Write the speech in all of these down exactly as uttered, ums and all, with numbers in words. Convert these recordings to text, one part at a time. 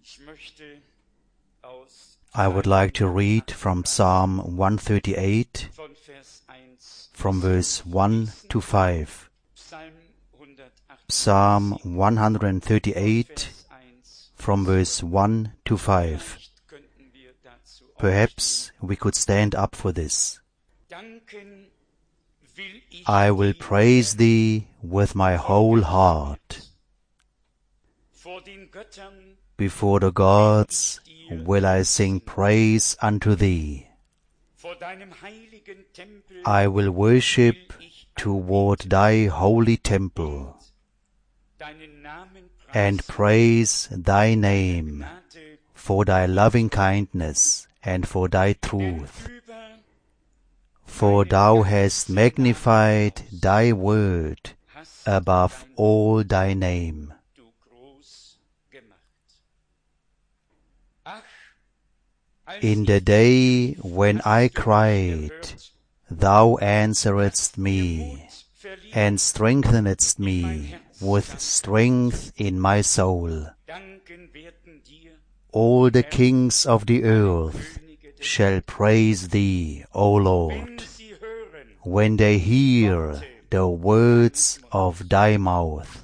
I would like to read from Psalm one thirty-eight, from verse one to five. Psalm one thirty-eight, from verse one to five. Perhaps we could stand up for this. I will praise Thee with my whole heart. Before the gods will I sing praise unto Thee. I will worship toward Thy holy temple, and praise Thy name for Thy loving kindness and for Thy truth. For Thou hast magnified Thy word above all Thy name. In the day when I cried, Thou answeredst me, and strengthenedst me with strength in my soul. All the kings of the earth shall praise Thee, O Lord, when they hear the words of Thy mouth.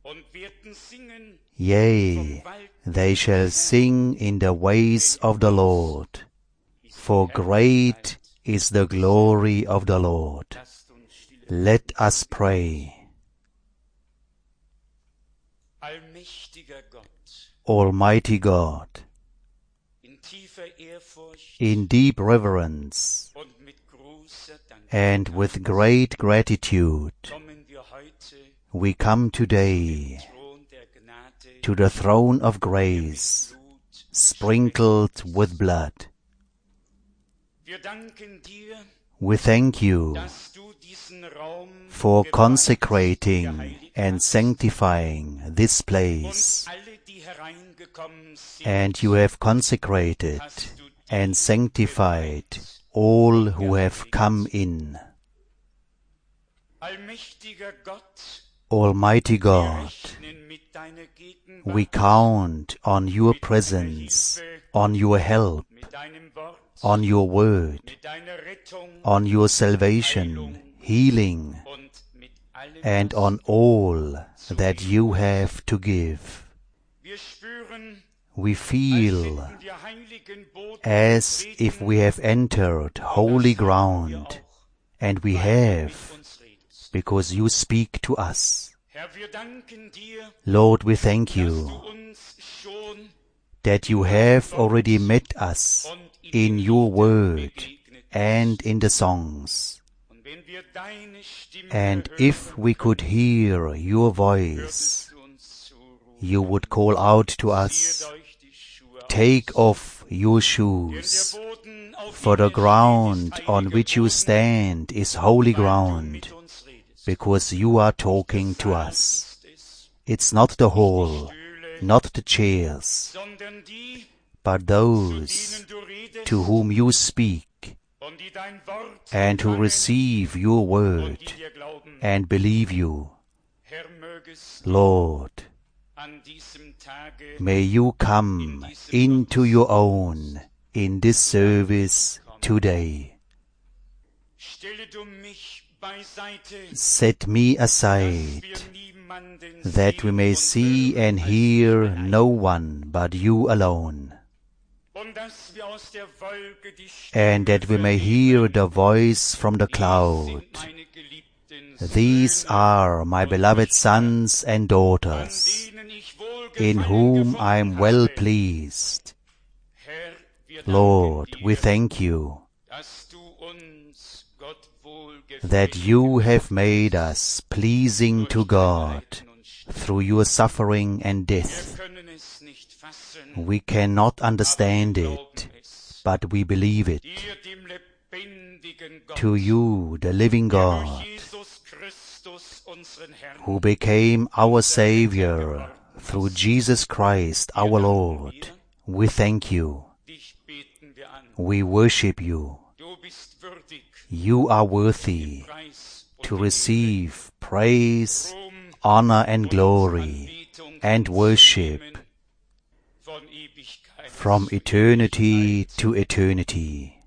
Yea, they shall sing in the ways of the Lord, for great is the glory of the Lord. Let us pray. Almighty God, in deep reverence and with great gratitude, we come today to the throne of grace, sprinkled with blood. We thank You for consecrating and sanctifying this place, and You have consecrated and sanctified all who have come in. Almighty God, we count on Your presence, on Your help, on Your word, on Your salvation, healing, and on all that You have to give. We feel as if we have entered holy ground, and we have, because You speak to us. Lord, we thank You that You have already met us in Your word and in the songs. And if we could hear Your voice, You would call out to us, "Take off your shoes, for the ground on which you stand is holy ground," because You are talking to us. It's not the hall, not the chairs, but those to whom You speak and who receive Your word and believe You. Lord, may You come into Your own in this service today. Set me aside, that we may see and hear no one but You alone, and that we may hear the voice from the cloud. These are my beloved sons and daughters, in whom I am well pleased. Lord, we thank You that You have made us pleasing to God through Your suffering and death. We cannot understand it, but we believe it. To You, the living God, who became our Savior through Jesus Christ our Lord, we thank You. We worship You. You are worthy to receive praise, honor and glory and worship, from eternity to eternity.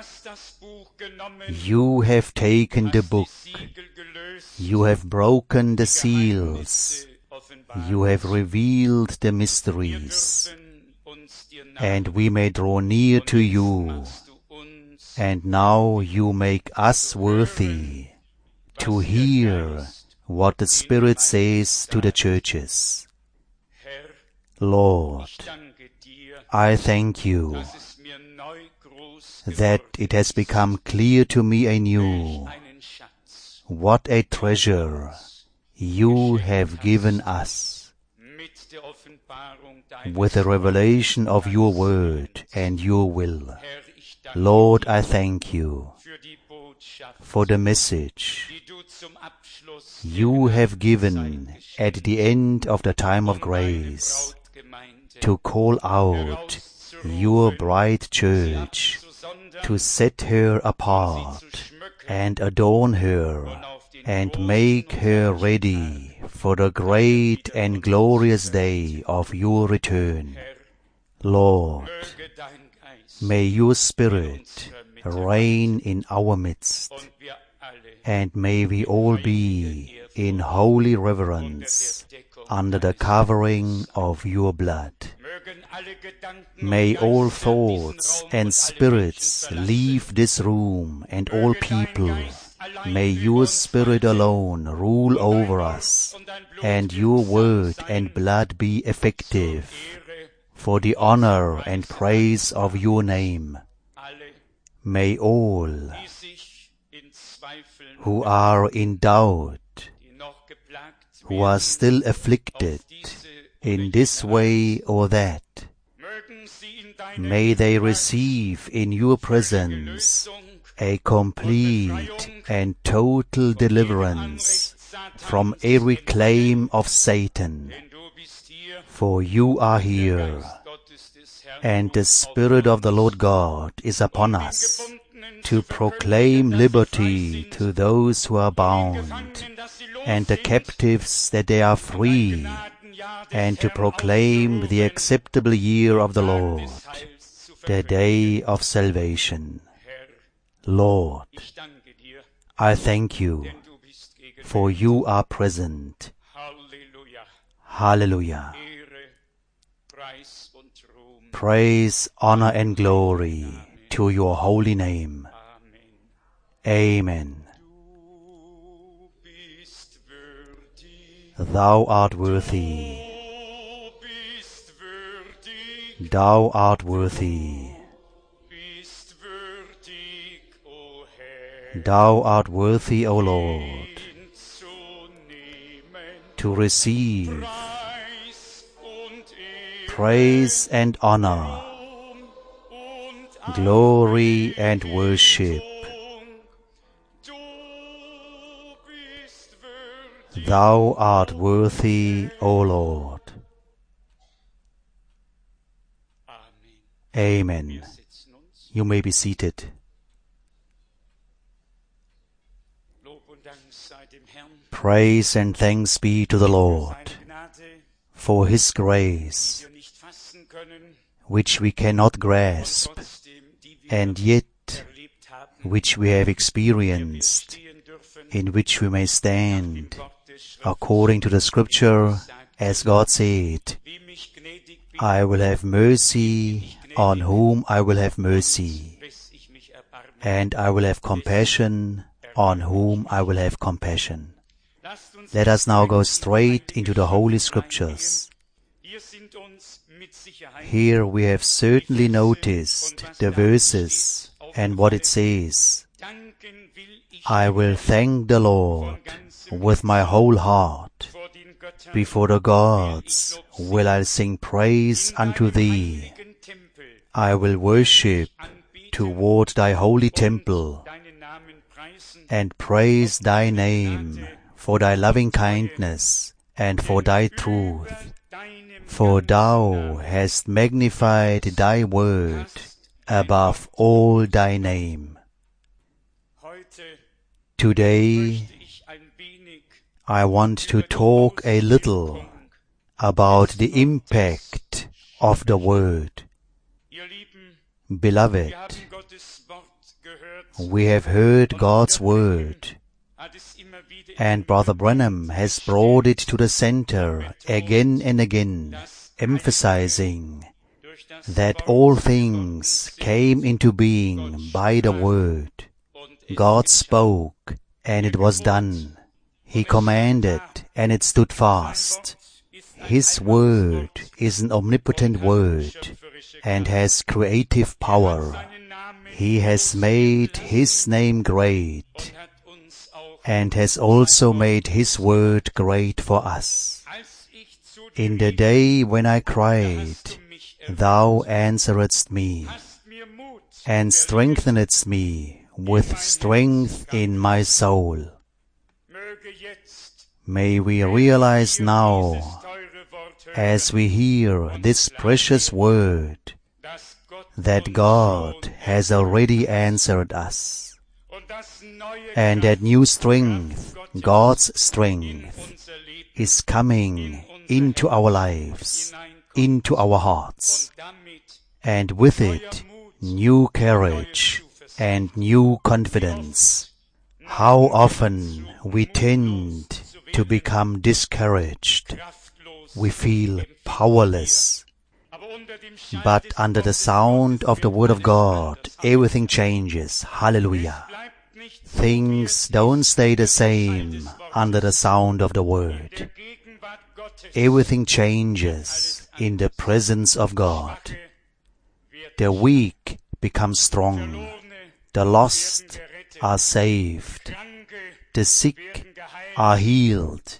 You have taken the book, you have broken the seals, you have revealed the mysteries, and we may draw near to you, and now you make us worthy to hear what the Spirit says to the churches. Lord, I thank you that it has become clear to me anew what a treasure you have given us with the revelation of your word and your will. Lord, I thank you for the message you have given at the end of the time of grace to call out your bride church, to set her apart and adorn her and make her ready for the great and glorious day of your return. Lord, may your Spirit reign in our midst, and may we all be in holy reverence under the covering of your blood. May all thoughts and spirits leave this room, and all people, may your Spirit alone rule over us, and your word and blood be effective for the honor and praise of your name. May all who are in doubt, who are still afflicted in this way or that, may they receive in your presence a complete and total deliverance from every claim of Satan. For you are here, and the Spirit of the Lord God is upon us to proclaim liberty to those who are bound, and the captives that they are free, and to proclaim the acceptable year of the Lord, the day of salvation. Lord, I thank you, for you are present. Hallelujah. Praise, honor, and glory to your holy name. Amen. Thou art worthy. Thou art worthy. Thou art worthy, O Lord, to receive praise and honor, glory and worship. Thou art worthy, O Lord. Amen. You may be seated. Praise and thanks be to the Lord for His grace, which we cannot grasp, and yet which we have experienced, in which we may stand, according to the Scripture, as God said, I will have mercy on whom I will have mercy, and I will have compassion on whom I will have compassion. Let us now go straight into the Holy Scriptures. Here we have certainly noticed the verses and what it says. I will thank the Lord with my whole heart. Before the gods will I sing praise unto thee. I will worship toward thy holy temple and praise thy name for thy loving kindness and for thy truth. For thou hast magnified thy word above all thy name. Today, I want to talk a little about the impact of the Word. Beloved, we have heard God's Word, and Brother Branham has brought it to the center again and again, emphasizing that all things came into being by the Word. God spoke, and it was done. He commanded, and it stood fast. His Word is an omnipotent Word, and has creative power. He has made His name great, and has also made His Word great for us. In the day when I cried, Thou answeredst me, and strengthenedst me with strength in my soul. May we realize now, as we hear this precious word, that God has already answered us, and that new strength, God's strength, is coming into our lives, into our hearts, and with it, new courage and new confidence. How often we tend to become discouraged. We feel powerless. But under the sound of the Word of God, everything changes. Hallelujah. Things don't stay the same under the sound of the Word. Everything changes in the presence of God. The weak become strong. The lost are saved. The sick are healed.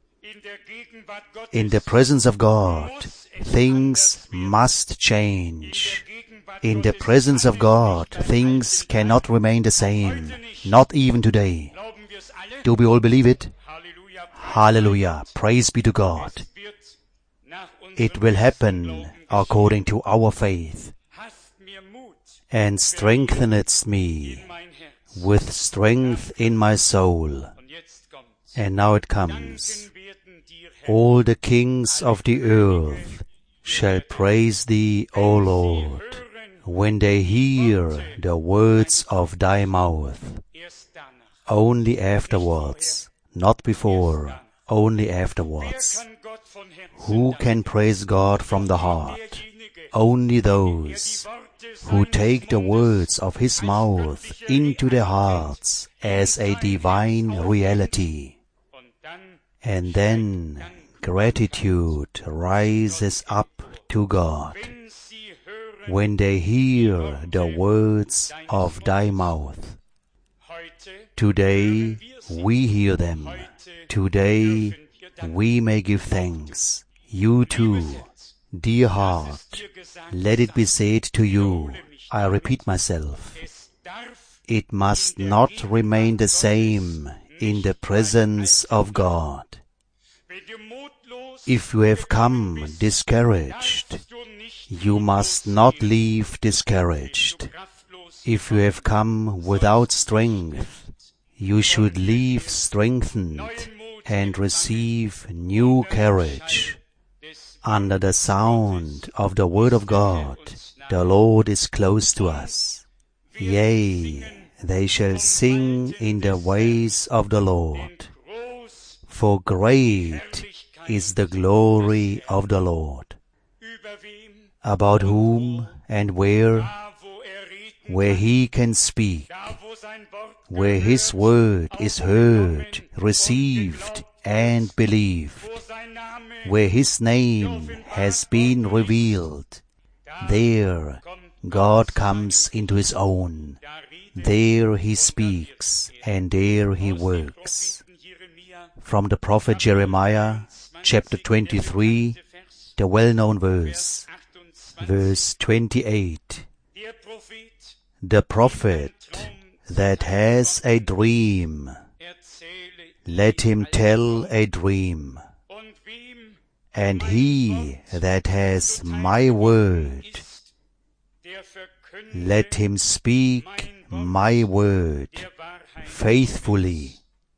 In the presence of God, things must change. In the presence of God, things cannot remain the same, not even today. Do we all believe it? Hallelujah. Praise be to God. It will happen according to our faith. And strengthenedst me with strength in my soul. And now it comes. All the kings of the earth shall praise thee, O Lord, when they hear the words of thy mouth. Only afterwards, not before, only afterwards. Who can praise God from the heart? Only those who take the words of His mouth into their hearts as a divine reality. And then gratitude rises up to God when they hear the words of thy mouth. Today we hear them. Today we may give thanks. You too, dear heart, let it be said to you, I repeat myself, it must not remain the same in the presence of God. If you have come discouraged, you must not leave discouraged. If you have come without strength, you should leave strengthened and receive new courage. Under the sound of the Word of God, the Lord is close to us. Yea, they shall sing in the ways of the Lord. For great is the glory of the Lord. About whom and where? Where He can speak, where His word is heard, received, and believed, where His name has been revealed, there God comes into His own. There He speaks, and there He works. From the prophet Jeremiah, chapter twenty-three, the well-known verse, verse twenty-eight. The prophet that has a dream, let him tell a dream. And he that has my word, let him speak my word faithfully.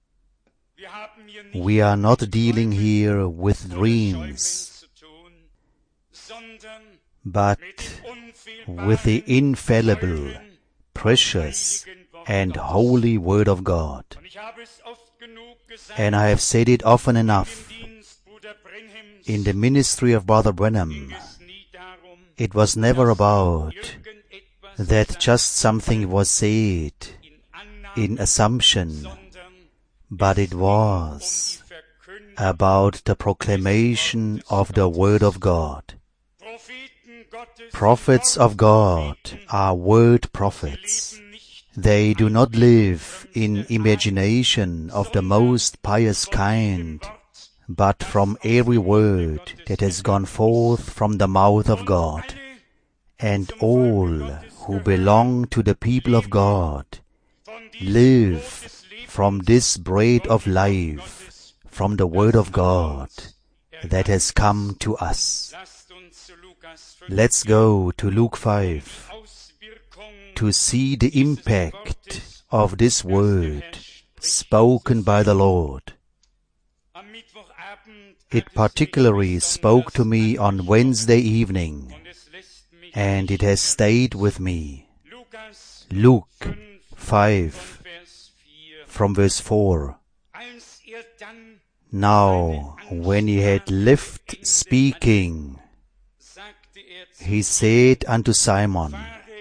We are not dealing here with dreams, but with the infallible, precious, and holy Word of God. And I have said it often enough. In the ministry of Brother Branham, it was never about that just something was said in assumption, but it was about the proclamation of the Word of God. Prophets of God are word prophets. They do not live in imagination of the most pious kind, but from every word that has gone forth from the mouth of God. And all who belong to the people of God live from this bread of life, from the Word of God that has come to us. Let's go to Luke five to see the impact of this word spoken by the Lord. It particularly spoke to me on Wednesday evening, and it has stayed with me. Luke five, from verse four. Now, when he had left speaking, he said unto Simon,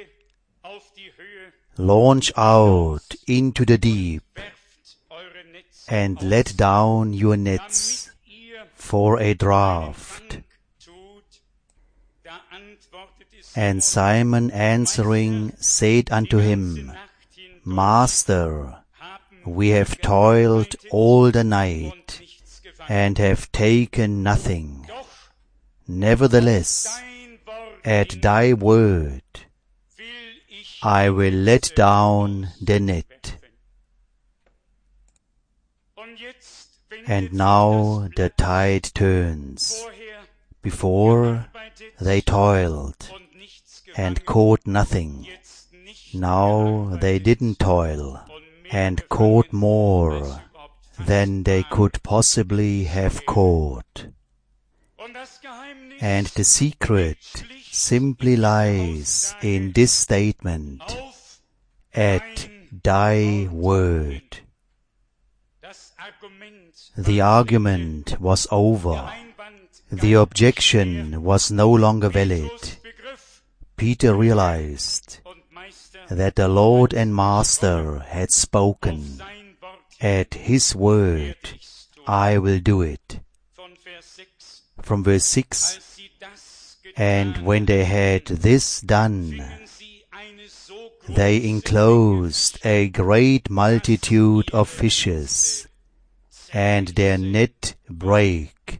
Launch out into the deep, and let down your nets for a draught. And Simon answering said unto him, Master, we have toiled all the night, and have taken nothing. Nevertheless, at thy word, I will let down the net. And now the tide turns. Before they toiled and caught nothing. Now they didn't toil and caught more than they could possibly have caught. And the secret simply lies in this statement, at thy word. The argument was over. The objection was no longer valid. Peter realized that the Lord and Master had spoken. At his word, I will do it. From verse six, and when they had this done, they enclosed a great multitude of fishes, and their net brake.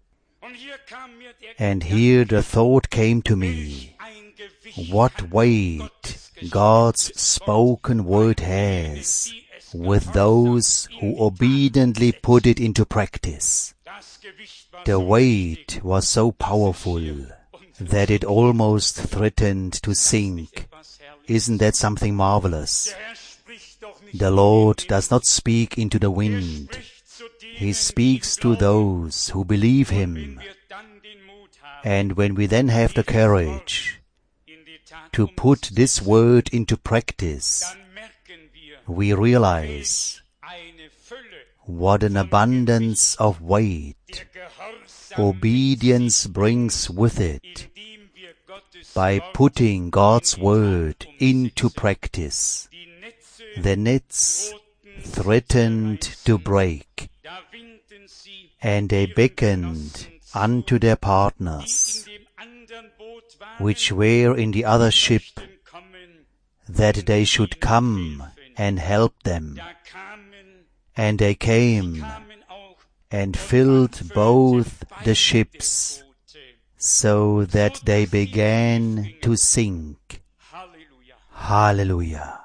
And here the thought came to me, what weight God's spoken word has with those who obediently put it into practice. The weight was so powerful that it almost threatened to sink. Isn't that something marvelous? The Lord does not speak into the wind. He speaks to those who believe Him. And when we then have the courage to put this word into practice, we realize what an abundance of weight obedience brings with it by putting God's word into practice. The nets threatened to break, and they beckoned unto their partners, which were in the other ship, that they should come and help them. And they came and filled both the ships, so that they began to sink. Hallelujah.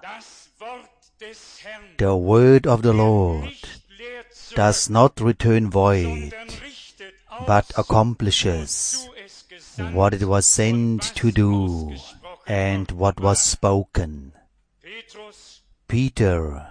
The word of the Lord does not return void, but accomplishes what it was sent to do and what was spoken. Peter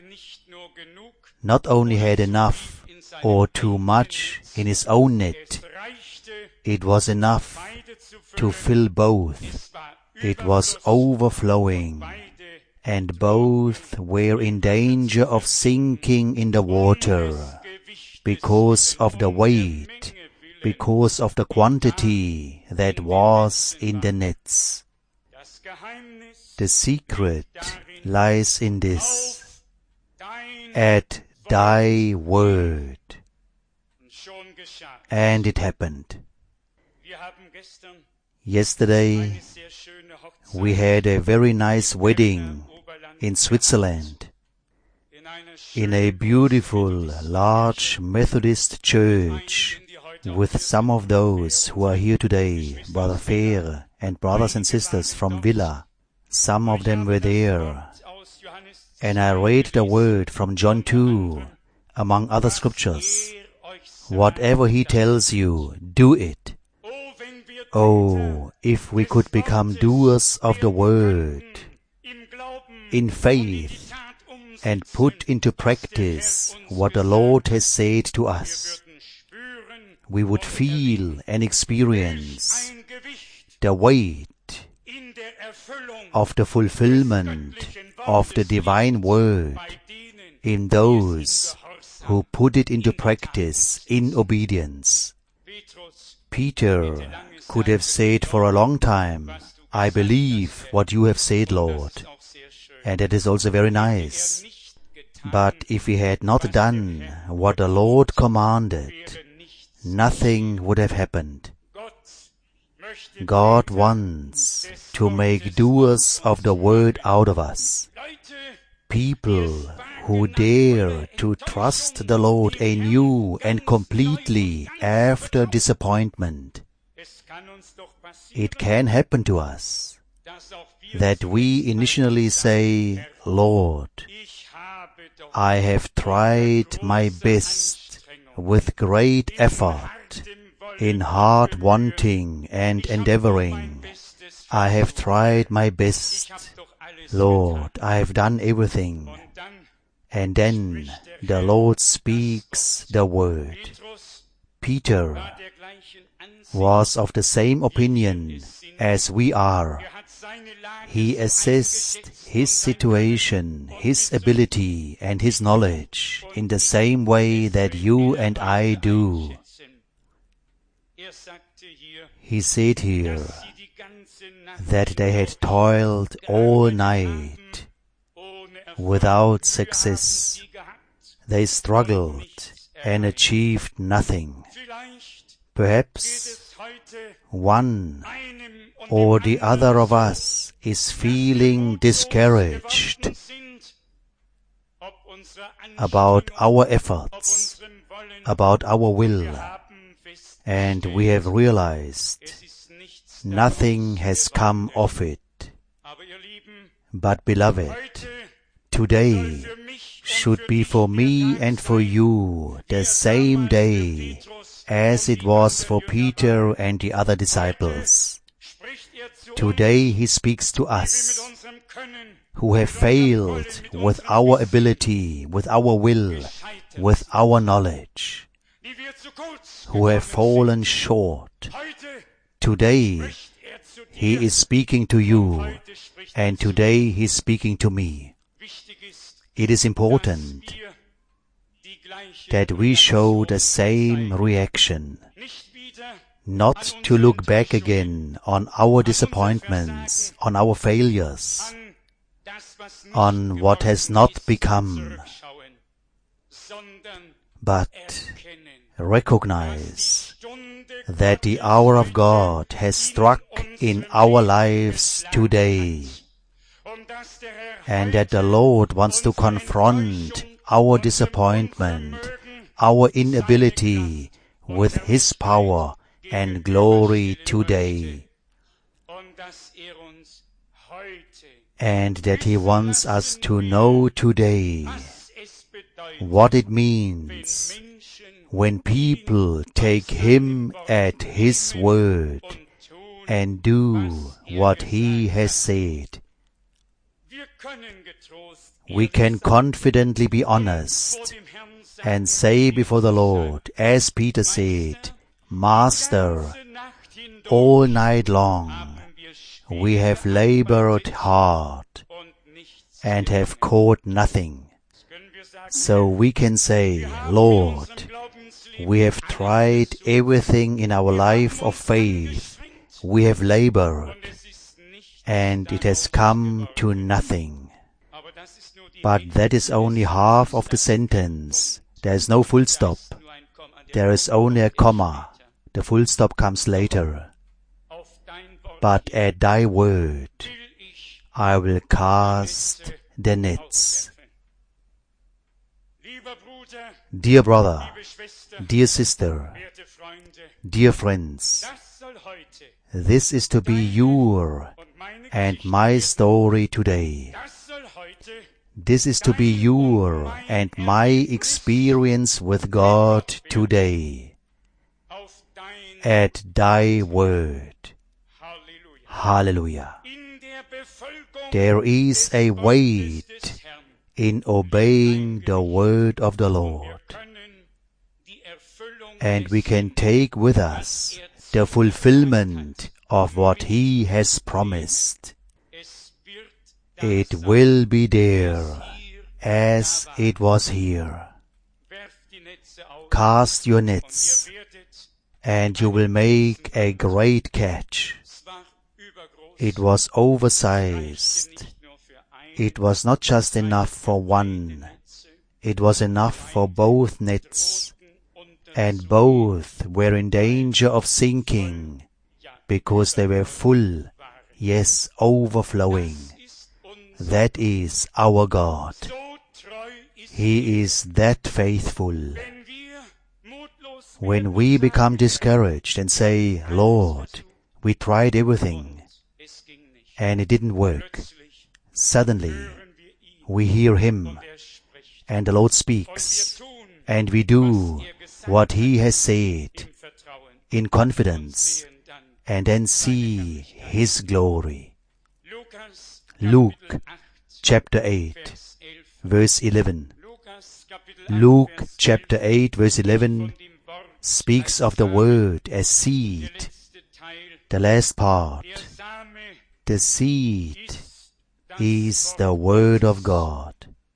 not only had enough or too much in his own net, it was enough to fill both. It was overflowing, and both were in danger of sinking in the water because of the weight, because of the quantity that was in the nets. The secret lies in this: at thy word. And it happened. Yesterday we had a very nice wedding in Switzerland, in a beautiful, large Methodist church, with some of those who are here today, Brother Fehr and brothers and sisters from Villa. Some of them were there. And I read the word from John two, among other scriptures. Whatever he tells you, do it. Oh, if we could become doers of the word, in faith, and put into practice what the Lord has said to us, we would feel and experience the weight of the fulfillment of the divine word in those who put it into practice in obedience. Peter could have said for a long time, I believe what you have said, Lord. And that is also very nice. But if he had not done what the Lord commanded, nothing would have happened. God wants to make doers of the word out of us. People who dare to trust the Lord anew and completely after disappointment. It can happen to us that we initially say, Lord, I have tried my best with great effort, in hard wanting and endeavoring. I have tried my best. Lord, I have done everything. And then the Lord speaks the word. Peter was of the same opinion as we are. He assessed his situation, his ability, and his knowledge in the same way that you and I do. He said here that they had toiled all night without success. They struggled and achieved nothing. Perhaps one or the other of us is feeling discouraged about our efforts, about our will, and we have realized nothing has come of it. But beloved, today should be for me and for you the same day as it was for Peter and the other disciples. Today he speaks to us who have failed with our ability, with our will, with our knowledge, who have fallen short. Today he is speaking to you, and today he is speaking to me. It is important that we show the same reaction, not to look back again on our disappointments, on our failures, on what has not become, but recognize that the hour of God has struck in our lives today, and that the Lord wants to confront our disappointment, our inability with His power and glory today, and that He wants us to know today what it means when people take Him at His word and do what He has said. We can confidently be honest and say before the Lord, as Peter said, Master, all night long we have labored hard and have caught nothing. So we can say, Lord, we have tried everything in our life of faith. We have labored, and it has come to nothing. But that is only half of the sentence. There is no full stop. There is only a comma. The full stop comes later. But at thy word I will cast the nets. Dear brother, dear sister, dear friends, this is to be your and my story today. This is to be your and my experience with God today. At thy word. Hallelujah. There is a weight in obeying the word of the Lord. And we can take with us the fulfillment of what He has promised. It will be there as it was here. Cast your nets, and you will make a great catch. It was oversized. It was not just enough for one. It was enough for both nets, and both were in danger of sinking, because they were full, yes, overflowing. That is our God. He is that faithful. When we become discouraged and say, Lord, we tried everything, and it didn't work, suddenly we hear Him, and the Lord speaks, and we do what He has said in confidence, and then see His glory. Luke chapter eight, verse eleven. Luke chapter eight, verse eleven speaks of the word as seed. The last part, the seed is the word of God.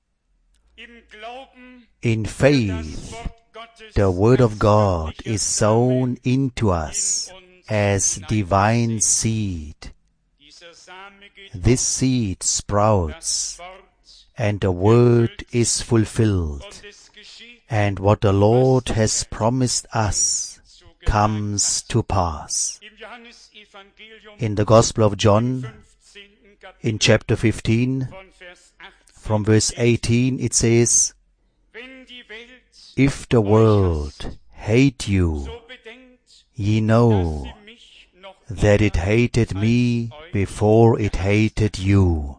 In faith, the word of God is sown into us as divine seed. This seed sprouts, and the word is fulfilled, and what the Lord has promised us comes to pass. In the Gospel of John, in chapter fifteen, from verse eighteen, it says, If the world hate you, ye know that it hated me before it hated you.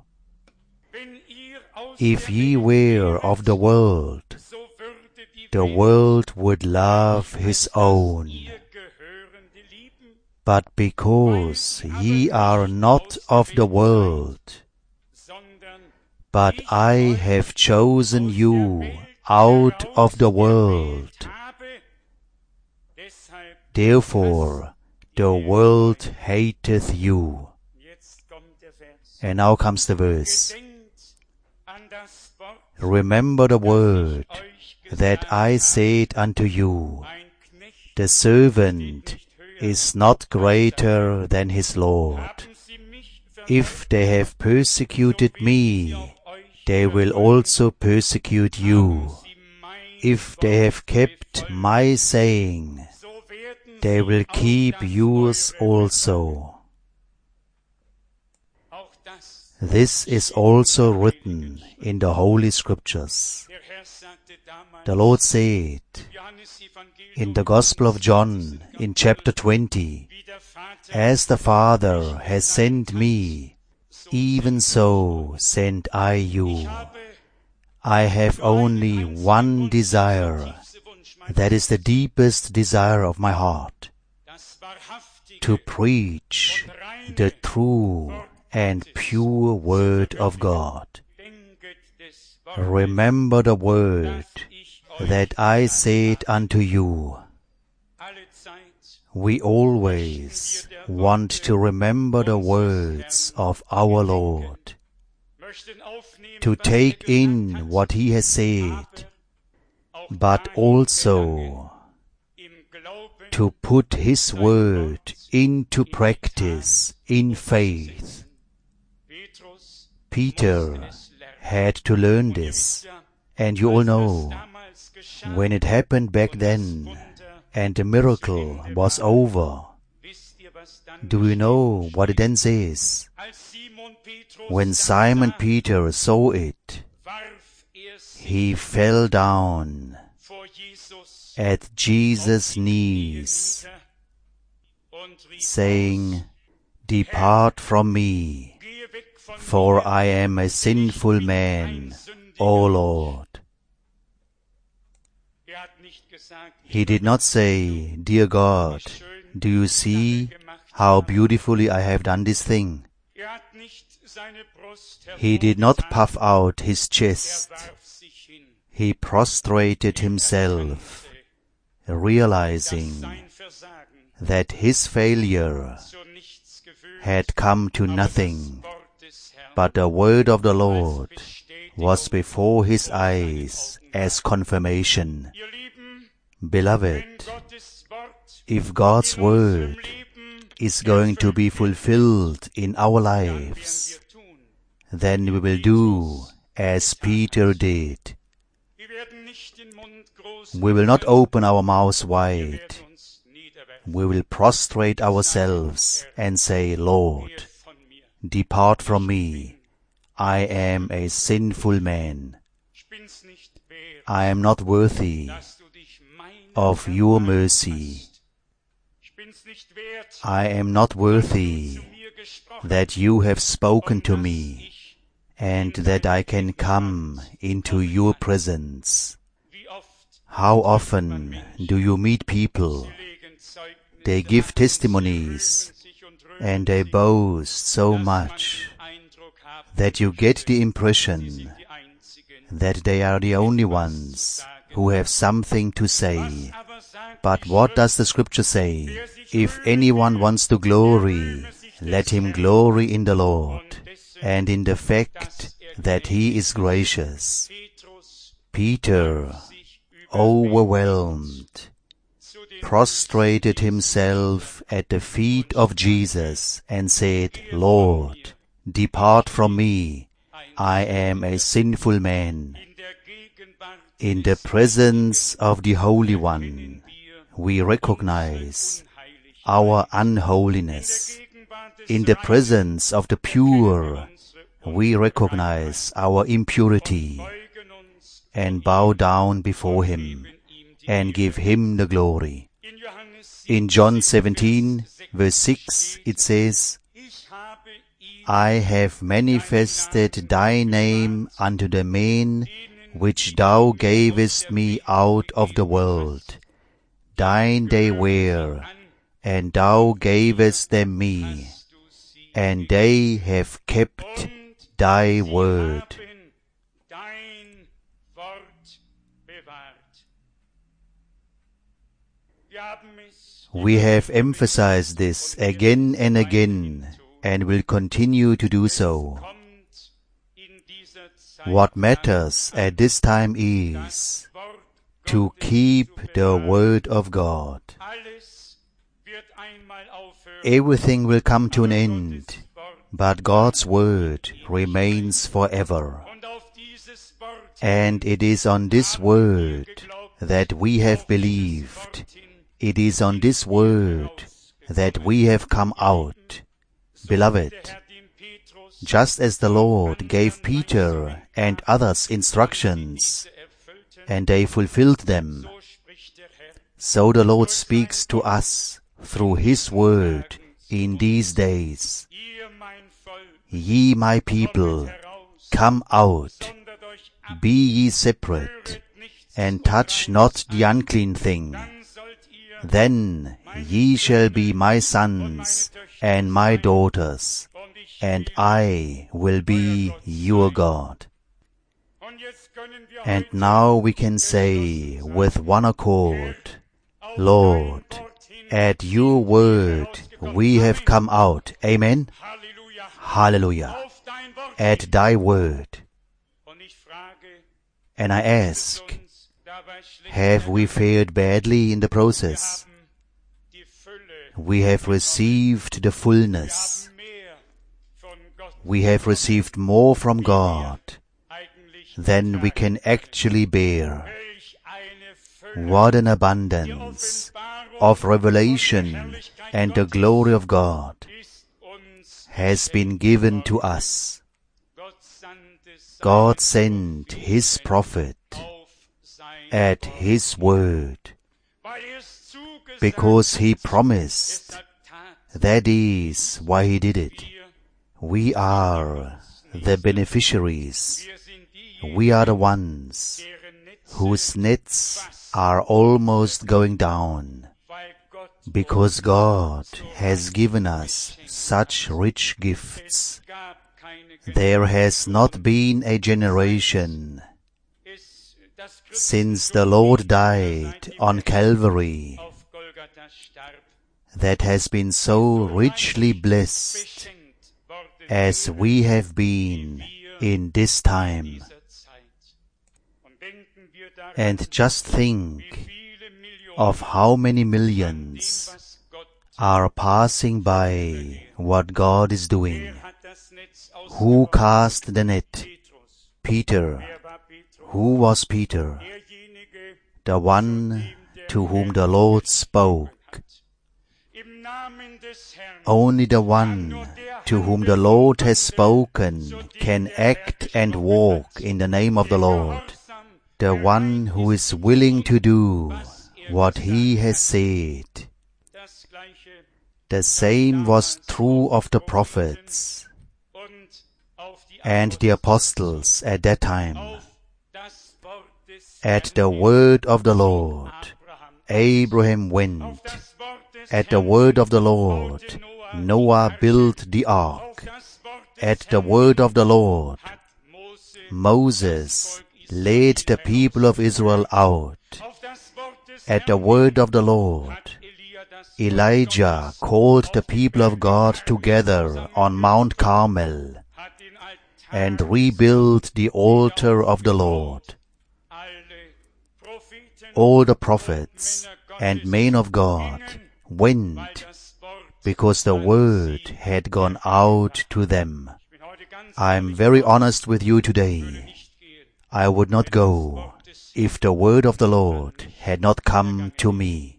If ye were of the world, the world would love his own. But because ye are not of the world, but I have chosen you out of the world, therefore the world hateth you. And now comes the verse. Remember the word that I said unto you, the servant is not greater than his Lord. If they have persecuted me, they will also persecute you. If they have kept my saying, they will keep yours also. This is also written in the Holy Scriptures. The Lord said in the Gospel of John, in chapter twenty, As the Father has sent me, even so sent I you. I have only one desire, that is the deepest desire of my heart, to preach the true and pure word of God. Remember the word that I said unto you. We always want to remember the words of our Lord, to take in what He has said, but also to put His word into practice in faith. Peter had to learn this, and you all know, when it happened back then, and the miracle was over, do you know what it then says? When Simon Peter saw it, he fell down at Jesus' knees, saying, "Depart from me, for I am a sinful man, O Lord." He did not say, "Dear God, do you see how beautifully I have done this thing?" He did not puff out his chest. He prostrated himself, realizing that his failure had come to nothing, but the word of the Lord was before his eyes as confirmation. Beloved, if God's word is going to be fulfilled in our lives, then we will do as Peter did. We will not open our mouths wide. We will prostrate ourselves and say, "Lord, depart from me. I am a sinful man. I am not worthy of your mercy. I am not worthy that you have spoken to me and that I can come into your presence." How often do you meet people? They give testimonies and they boast so much that you get the impression that they are the only ones who have something to say. But what does the Scripture say? If anyone wants to glory, let him glory in the Lord and in the fact that He is gracious. Peter, overwhelmed, prostrated himself at the feet of Jesus and said, "Lord, depart from me. I am a sinful man." In the presence of the Holy One, we recognize our unholiness. In the presence of the pure, we recognize our impurity and bow down before Him and give Him the glory. In John seventeen, verse six, it says, "I have manifested thy name unto the men which thou gavest me out of the world. Thine they were, and thou gavest them me, and they have kept thy word." We have emphasized this again and again, and will continue to do so. What matters at this time is to keep the Word of God. Everything will come to an end, but God's Word remains forever. And it is on this Word that we have believed. It is on this Word that we have come out. Beloved, just as the Lord gave Peter and others instructions, and they fulfilled them, so the Lord speaks to us through His Word in these days. "Ye my people, come out, be ye separate, and touch not the unclean thing. Then ye shall be my sons and my daughters, and I will be your God." And now we can say with one accord, "Lord, At your word we have come out. Amen. Hallelujah. At thy word. And I ask, have we fared badly in the process? We have received the fullness. We have received more from God than we can actually bear. What an abundance of revelation and the glory of God has been given to us. God sent His prophet at His word, because He promised. That is why He did it. We are the beneficiaries. We are the ones whose nets are almost going down, because God has given us such rich gifts. There has not been a generation since the Lord died on Calvary that has been so richly blessed as we have been in this time. And just think of how many millions are passing by what God is doing. Who cast the net? Peter. Who was Peter? The one to whom the Lord spoke. Only the one to whom the Lord has spoken can act and walk in the name of the Lord. The one who is willing to do what He has said. The same was true of the prophets and the apostles at that time. At the word of the Lord, Abraham went. At the word of the Lord, Noah built the ark. At the word of the Lord, Moses led the people of Israel out. At the word of the Lord, Elijah called the people of God together on Mount Carmel and rebuilt the altar of the Lord. All the prophets and men of God went because the word had gone out to them. I am very honest with you today. I would not go if the word of the Lord had not come to me.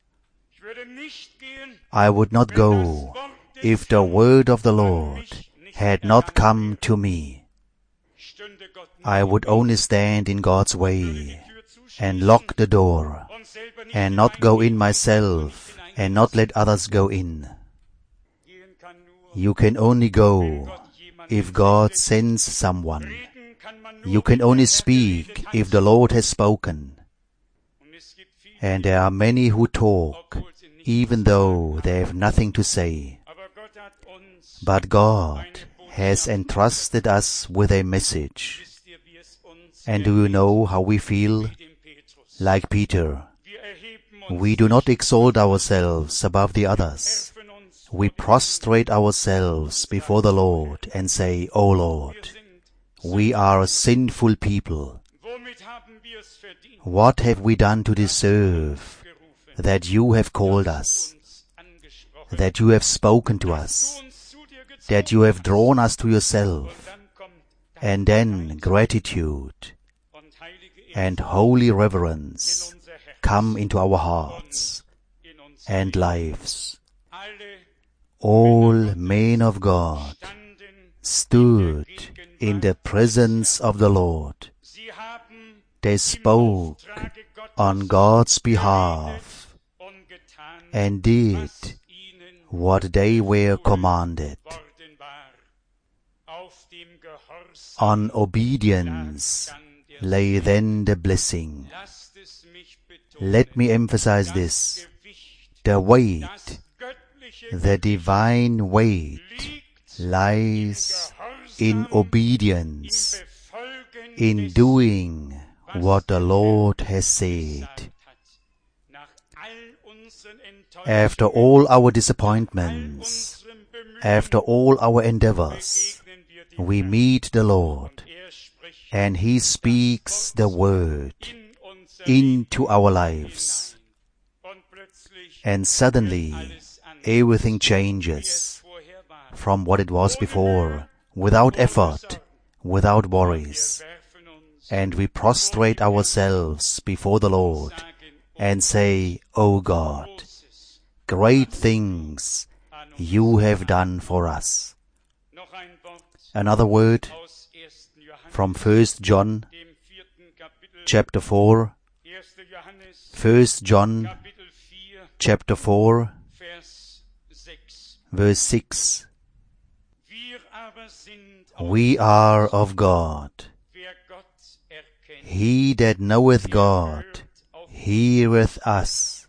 I would not go if the word of the Lord had not come to me. I would only stand in God's way and lock the door and not go in myself and not let others go in. You can only go if God sends someone. You can only speak if the Lord has spoken. And there are many who talk even though they have nothing to say. But God has entrusted us with a message. And do you know how we feel? Like Peter. We do not exalt ourselves above the others. We prostrate ourselves before the Lord and say, O Lord, we are a sinful people. What have we done to deserve that you have called us, that you have spoken to us, that you have drawn us to yourself? And then gratitude and holy reverence come into our hearts and lives. All men of God stood in the presence of the Lord. They spoke on God's behalf and did what they were commanded. On obedience lay then the blessing. Let me emphasize this. The weight, the divine weight, lies in obedience, in doing what the Lord has said. After all our disappointments, after all our endeavors, we meet the Lord, and He speaks the word into our lives. And suddenly, everything changes from what it was before, without effort, without worries. And we prostrate ourselves before the Lord and say, "O God, great things you have done for us." Another word from First John chapter four. First John chapter four, verse six. We are of God. He that knoweth God heareth us.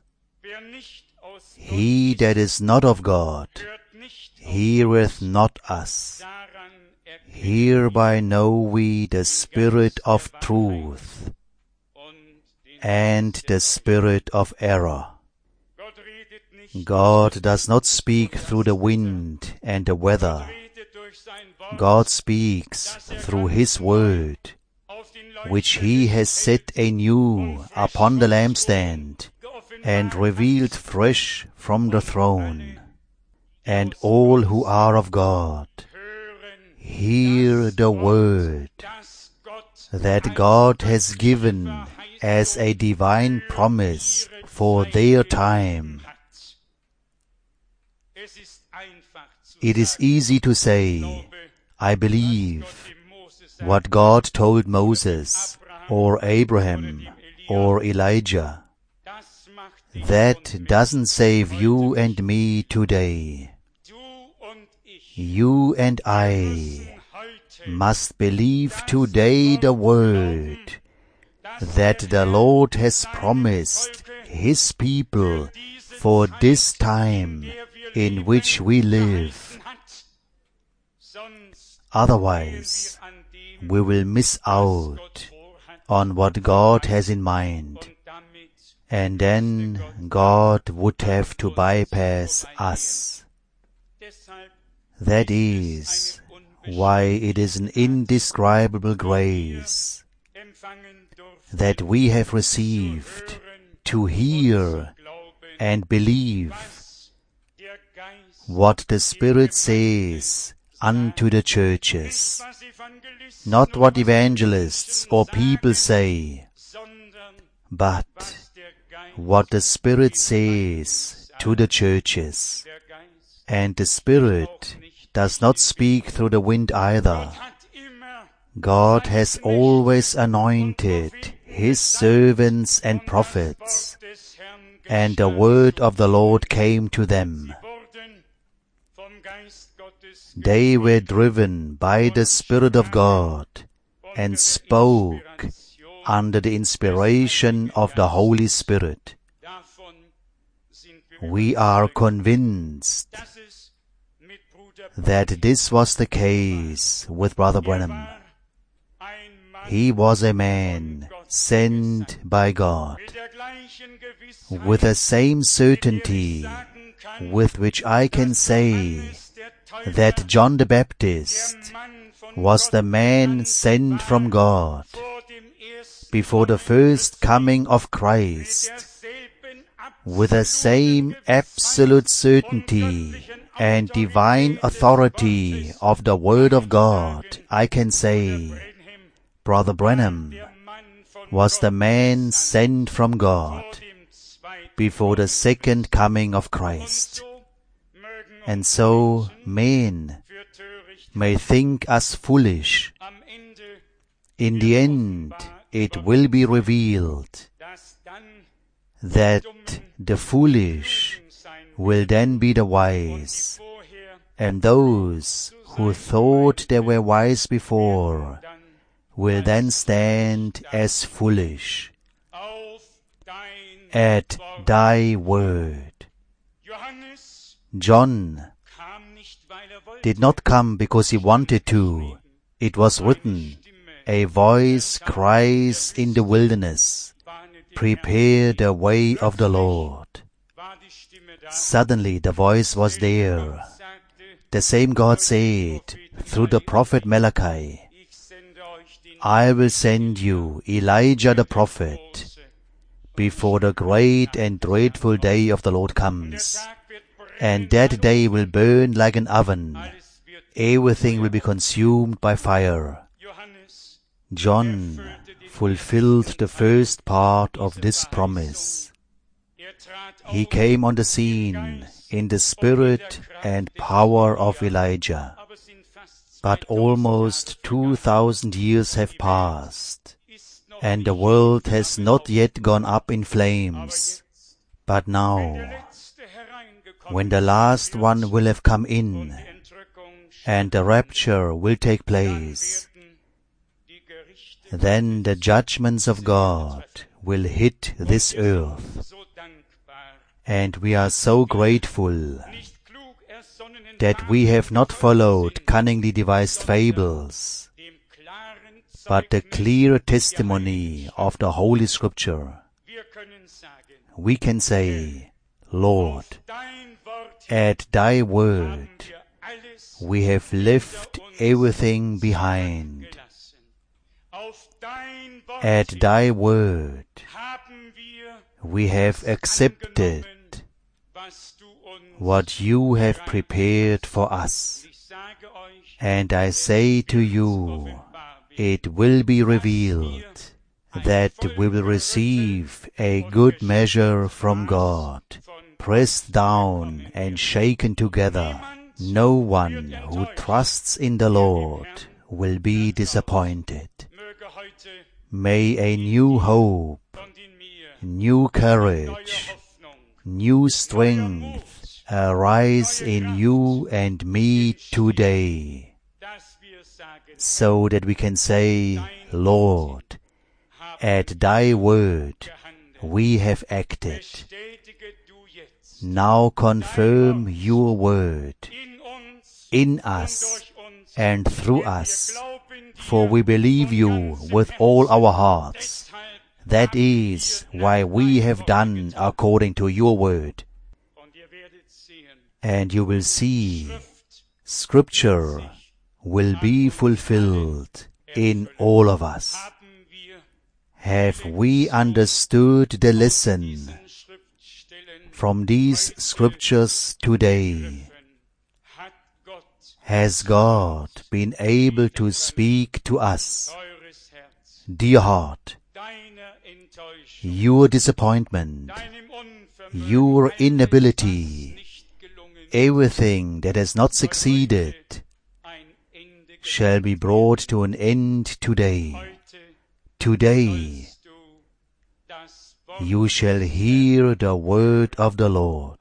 He that is not of God heareth not us. Hereby know we the spirit of truth and the spirit of error. God does not speak through the wind and the weather. God speaks through His word, which He has set anew upon the lampstand and revealed fresh from the throne. And all who are of God hear the word that God has given as a divine promise for their time. It is easy to say, "I believe what God told Moses, or Abraham, or Elijah." That doesn't save you and me today. You and I must believe today the word that the Lord has promised His people for this time in which we live. Otherwise, we will miss out on what God has in mind, and then God would have to bypass us. That is why it is an indescribable grace that we have received to hear and believe what the Spirit says unto the churches. Not what evangelists or people say, but what the Spirit says to the churches. And the Spirit does not speak through the wind either. God has always anointed His servants and prophets, and the word of the Lord came to them. They were driven by the Spirit of God and spoke under the inspiration of the Holy Spirit. We are convinced that this was the case with Brother Branham. He was a man sent by God, with the same certainty with which I can say that John the Baptist was the man sent from God before the first coming of Christ. With the same absolute certainty and divine authority of the Word of God, I can say, Brother Branham was the man sent from God before the second coming of Christ. And so men may think us foolish. In the end, it will be revealed that the foolish will then be the wise, and those who thought they were wise before will then stand as foolish. At thy word. John did not come because he wanted to. It was written, a voice cries in the wilderness, prepare the way of the Lord. Suddenly the voice was there. The same God said through the prophet Malachi, I will send you Elijah the prophet before the great and dreadful day of the Lord comes. And that day will burn like an oven. Everything will be consumed by fire. John fulfilled the first part of this promise. He came on the scene in the spirit and power of Elijah. But almost two thousand years have passed, and the world has not yet gone up in flames. But now, when the last one will have come in, and the rapture will take place, then the judgments of God will hit this earth. And we are so grateful that we have not followed cunningly devised fables, but the clear testimony of the Holy Scripture. We can say, Lord, at Thy word we have left everything behind. At Thy word we have accepted what You have prepared for us. And I say to you, it will be revealed that we will receive a good measure from God, pressed down and shaken together. No one who trusts in the Lord will be disappointed. May a new hope, new courage, new strength arise in you and me today, so that we can say, Lord, at Thy word we have acted. Now confirm Your word in us and through us, for we believe You with all our hearts. That is why we have done according to Your word. And you will see, Scripture will be fulfilled in all of us. Have we understood the lesson from these Scriptures today? Has God been able to speak to us? Dear heart, your disappointment, your inability, everything that has not succeeded shall be brought to an end today. Today you shall hear the word of the Lord.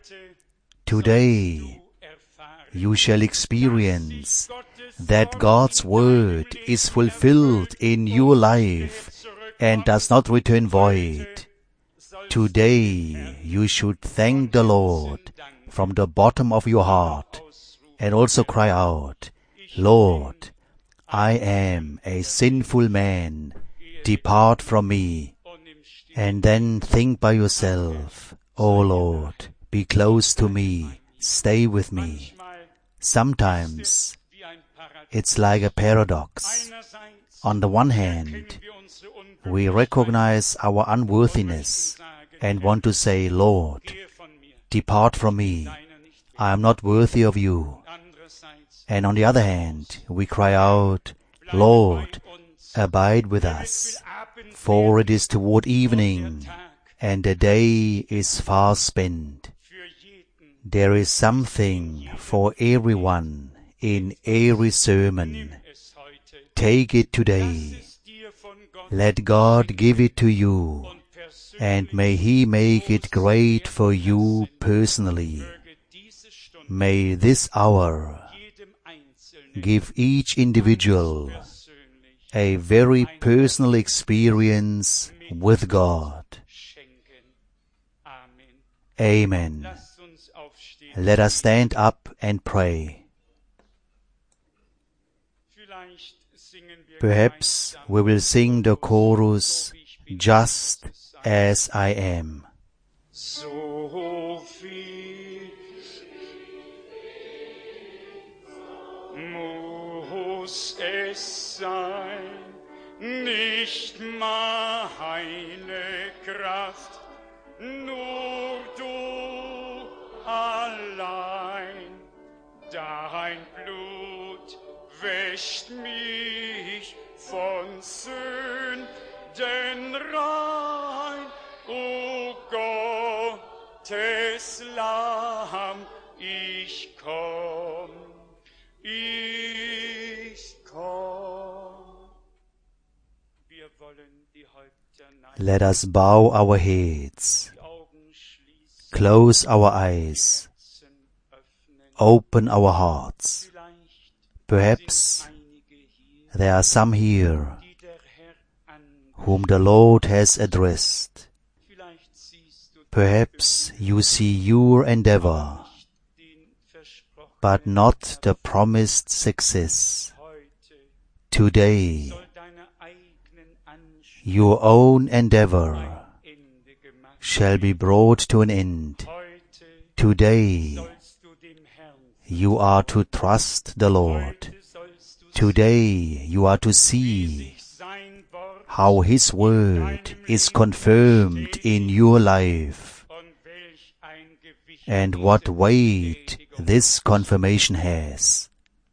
Today you shall experience that God's word is fulfilled in your life and does not return void. Today you should thank the Lord from the bottom of your heart and also cry out, Lord, I am a sinful man, depart from me. And then think by yourself, oh Lord, be close to me, stay with me. Sometimes it's like a paradox. On the one hand, we recognize our unworthiness and want to say, Lord, depart from me, I am not worthy of You. And on the other hand, we cry out, Lord, abide with us, for it is toward evening, and the day is far spent. There is something for everyone in every sermon. Take it today. Let God give it to you, and may He make it great for you personally. May this hour give each individual a very personal experience with God. Amen. Let us stand up and pray. Perhaps we will sing the chorus, Just as I am. So viel muss es sein, nicht meine Kraft, nur du allein. Dein Blut wäscht mich von Sünden rein, o Gottes Lamm, ich komm, ich komm. Wir wollen die Häupter neigen, Let us bow our heads, die Augen schließen, close our eyes, Herzen öffnen. open our hearts. Vielleicht Perhaps sind einige hier, there are some here die der Herr an. whom the Lord has addressed. Vielleicht siehst du Perhaps you see your endeavor, nicht den versprochenen but not the promised success. heute. Today, Soll deine eigenen Ansprüche your own endeavor ein Ende gemacht. shall be brought to an end. Heute Today, sollst du dem Herrn. you are to trust the Lord. Heute sollst du Today, you are to sehen, wie see sich sein Wort how His word is confirmed in your life und welch ein Gewicht and diese what weight Bestätigung this confirmation has.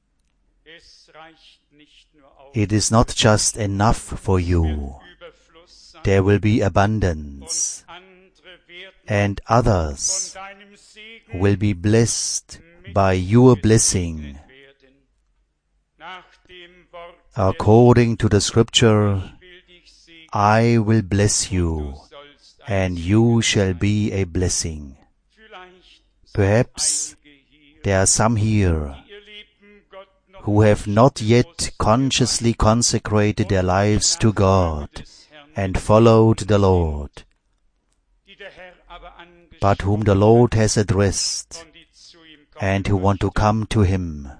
Es reicht nicht nur aus, It is not just enough for you. Überfluss sein, There will be und abundance, andere werden and von others deinem Segen will be blessed by your blessing. werden. Nach dem Wort According to the scripture, Ich will dich segnen, I will bless you, du sollst ein and you shall be a blessing. Vielleicht sind Perhaps einige hier, there are some here die ihr Leben Gott noch who have nicht not yet bewusst consciously consecrated their lives to nach Folge God des Herrn and followed the Lord, die der Herr aber angesprochen but whom the Lord has addressed und die zu ihm kommen and who want to möchten. come to Him.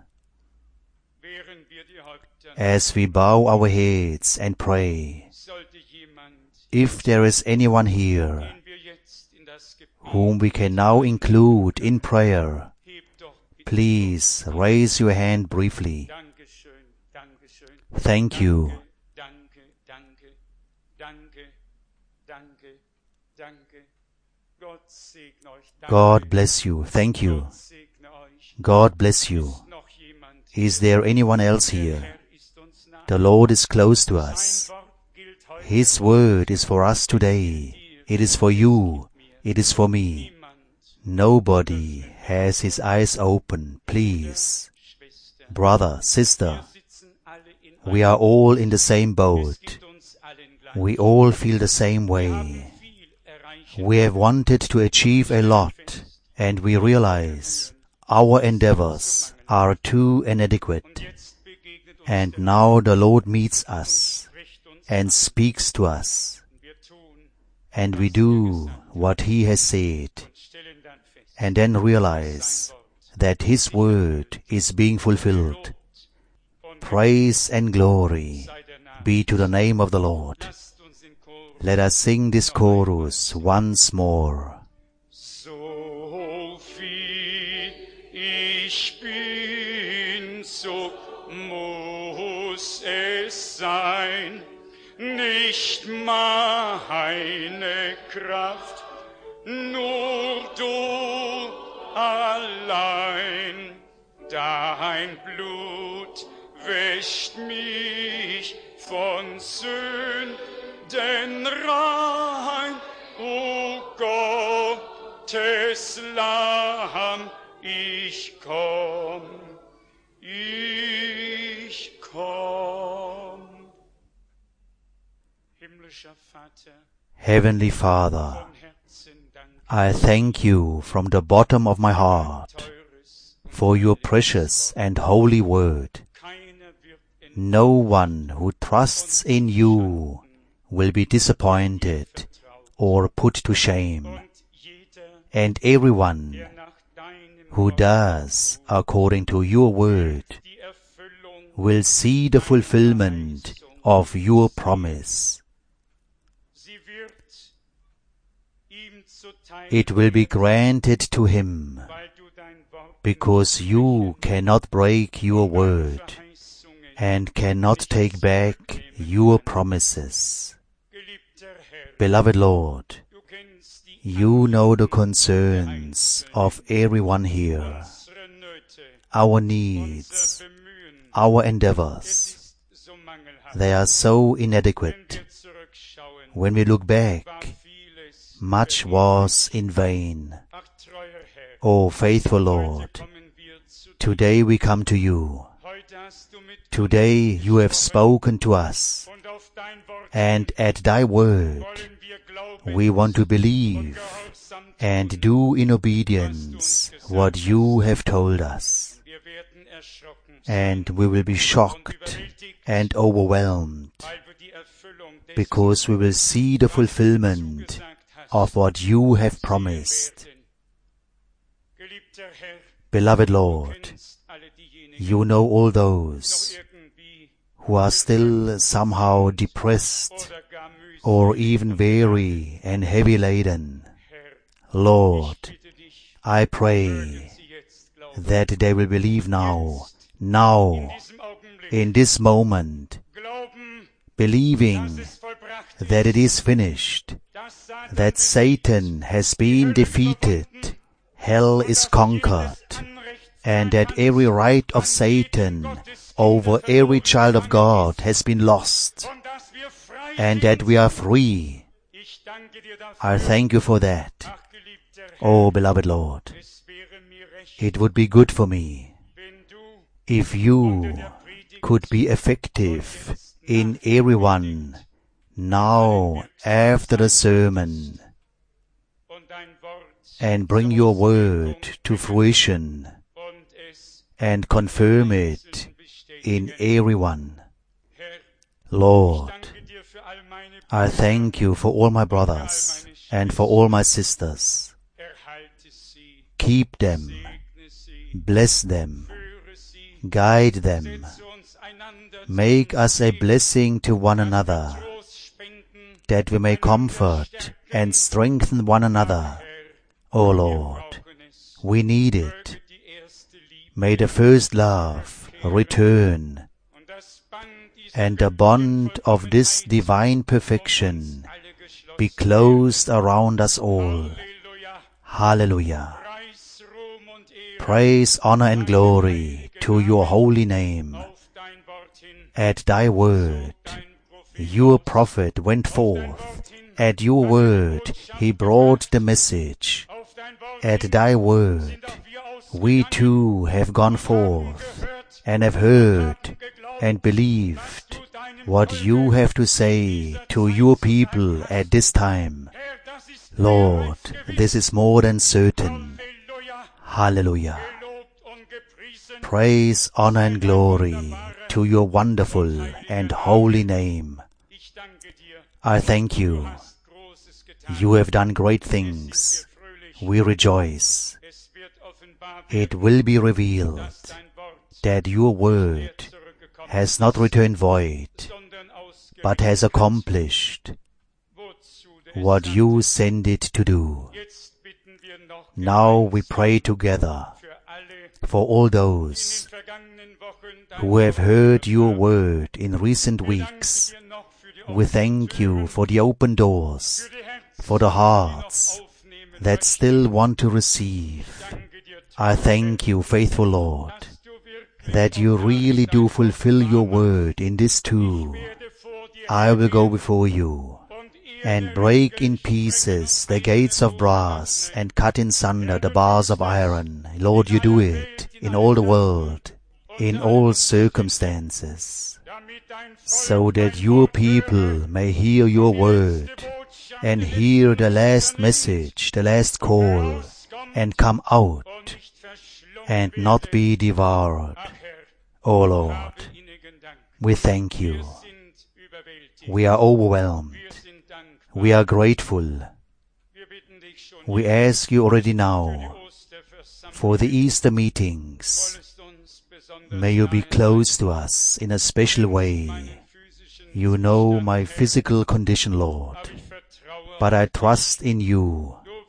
Während wir die Häupter As we bow our heads and pray, sollte jemand, if there is anyone here den wir jetzt in das Gebet, whom we can now include in prayer, hebt doch bitte please raise your hand briefly. Dankeschön, Dankeschön. Thank you. Danke, danke, danke, danke, danke. Gott segne euch. Danke. God bless you. Thank you. Gott segne euch. God bless you. Ist noch jemand Is there anyone else Der here? Herr ist uns nah. The Lord is close to Sein us. Wort gilt heute His word is for us today. It is for you. It is for me. niemand. Nobody has his eyes open. Please, Schwester, brother, wir sister, sitzen alle in we are all in the same Es boat. geht uns allen gleich. We all feel the same Wir way. haben viel erreichen We have wanted to achieve a lot, and we realize our endeavors are too inadequate. und jetzt begegnet uns And der now the Lord meets us spricht uns and speaks to us, an. Wir tun and we do what He has said, und stellen dann fest, and then realize that His word is being fulfilled. und Praise and glory sei der Name. be to the name of the Lord. Lasst uns in Chor Let us sing this chorus once more. so viel ich bin, so muss es sein, nicht meine Kraft, nur du allein. Dein Blut wäscht mich von Sünden rein, o Gottes Lamm, ich komm, ich komm. Himmlischer Vater, Heavenly Father, von Herzen danke, I thank you from the bottom of my heart teures, for your precious and holy word. keiner wird in No one who trusts in you will be disappointed or put to shame, und jeder, and everyone der nach deinem who Wort does according to your word die Erfüllung will see the fulfillment of your promise. sie wird ihm zuteil it will be granted to him, weil du dein Wort because you cannot break your word Verheißungen, and cannot take back your promises. geliebter Herr, Beloved Lord, du kennst die you know the concerns of everyone here, unsere Nöte, our unser needs, Bemühen. our Es endeavors. ist so mangelhaft. They are so Wenn inadequate. wir zurückschauen, When we look back, war vieles much was in vain. Ach, treuer Herr, O faithful heute Lord, kommen wir zu dir. today we come to you. Heute hast du mit Today you have spoken to us, und auf dein Wort and at thy word wollen wir glauben we want to und believe gehorsam and tun. do in obedience what you have told us. Wir werden erschrocken And we will be shocked and overwhelmed weil wir die Erfüllung dessen because we will see the fulfillment zugesagt hast. of what you have promised. werden. Geliebter Herr, Beloved du Lord, kennst alle diejenigen, you know all noch those irgendwie who are still somehow depressed oder gar mühsam. or even weary and heavy laden. Herr, Lord, ich bitte dich, I mögen pray sie jetzt glauben. that they will believe now, now, In diesem Augenblick in this moment, glauben, dass believing es vollbracht that it ist, is finished, dass Satan that besiegt Satan has been defeated, hell is conquered, and that every right of Satan over every child of God has been lost, und dass wir frei and sind. that we are free. Ich danke dir dafür. I thank you for that. Ach, geliebter Herr, Oh, beloved Lord, es wäre mir recht, it would be good for me wenn du if you could be effective in everyone now after the sermon und dein Wort and bring your word to fruition und es and confirm it in everyone. Herr, Lord, danke dir für all meine I thank you for all my brothers and for all my sisters. Erhalte sie, Keep them, segne sie, bless them, führe sie, guide them, setze uns einander zu make uns us a hin, blessing to one dass wir another, Trost spenden, that we may comfort and strengthen one another. Herr, O wir Lord, brauchen es. we need it. Möge die erste Liebe May the first love return, und das Band dieser and the bond of this divine perfection alle geschlossen. be closed around us all. Halleluja. Hallelujah. Preis, Ruhm und Ehre Praise, honor, and glory to your holy name. auf dein Wort hin, At thy word, dein Prophet. your prophet went forth. At your word, he brought the message. Auf dein Wort At hin thy word, sind auch wir ausgegangen, we too have gone forth and have heard and believed what you have to say to your people at this time. Herr, das ist Lord, this is more than certain. Halleluja. Hallelujah. Gelobt und gepriesen Praise, honor, and glory to your wonderful and holy name. Ich danke dir, I thank you. hast Großes getan. You have done great Sind wir things. fröhlich. We rejoice. Es wird offenbar It will be revealed dass dein Wort that your word zurückgekommen has not returned void, sondern ausgerichtet, but has accomplished wozu du es what sandtest. you send it to do. Jetzt bitten wir noch Now we gemeinsam pray together für alle, for all die in those den vergangenen Wochen dein who have Wort heard your haben. word in recent Wir danken weeks. dir noch für die We offenen thank you Türen, for the open doors, für die Herzen, for the die noch hearts aufnehmen that möchten. still want to receive. Danke dir, I thank you, faithful Lord, dass du wirklich that you auch really dein do Wort fulfill your wahrmachst. word in this too. Ich werde vor dir I will go hergehen before you und and Erde, break in Riegel, pieces Strecken the gates of und brass öffnen. and cut in sunder the bars of iron. Lord, you do it in all the world, in all circumstances, damit dein Volk so that dein your Wort people höre, may hear your die letzte word Botschaft and des hear the letzten last Testaments message, the last call, herauskommt and come out und nicht verschlungen and werde. not be devoured. Ach Herr, O habe Lord, innigen Dank. we thank Wir you. sind überwältigt. We are overwhelmed. Wir sind dankbar. We are grateful. Wir bitten dich schon We jetzt ask you already für die now Osterversammlung. for the Easter meetings. Wollest uns besonders May you be nahe close to us in a special sein. way. Meinen physischen You know Zustand, my Herr, physical condition, Lord, aber ich vertraue but I auf dich. trust in you. Du wirst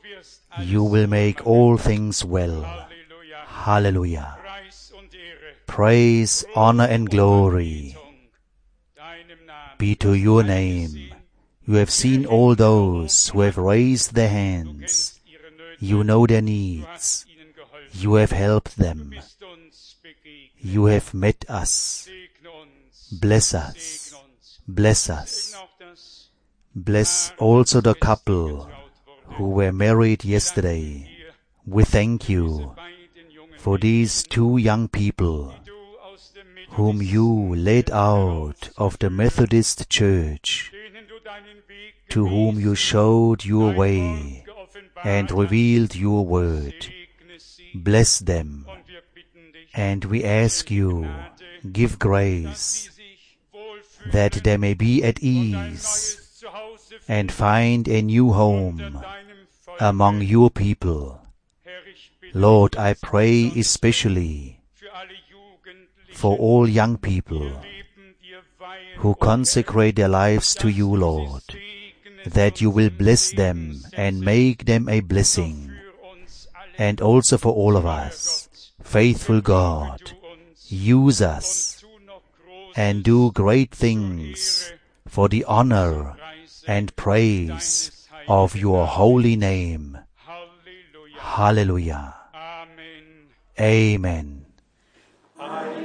You will make all things well. Halleluja. Hallelujah. Preis und Ehre. Praise, honor and glory Deinem Namen. be to your name. You have seen all those who have raised their hands. Ihre Nöte. You know their Du needs. hast ihnen geholfen. You have helped Du them. bist uns begegnet. You have met us. Segne uns. Bless us. Segne uns. Bless us. Segne auch das Bless also the couple who were married yesterday. dir, We thank you beiden jungen for these two young people du aus dem whom Methodisten, you led out of the Methodist Church, denen du deinen Weg to whom you showed your way geoffenbart and hast. revealed your word. Segne sie Bless them, und wir bitten dich, and we ask you, give dass grace, sie sich wohlfühlen that they may be at und ein ease neues Zuhause and find a new unter home deinem Volk. among your people. Herr, ich bitte Lord, dich I jetzt pray besonders especially für alle Jugendlichen, for all young die people ihr Leben dir weihen who und consecrate their lives to dass you, du sie Lord, segnest that you und will zum bless Segen them and setzt. make them a Doch blessing, für uns alle, and also for all of treuer us. Gott, Faithful gebrauche God, du uns use und us tu noch Großes and do great zur things Ehre for the honor Preise and praise deines of heiligen your Namens. holy name. Halleluja. Hallelujah. Amen. Amen. Amen.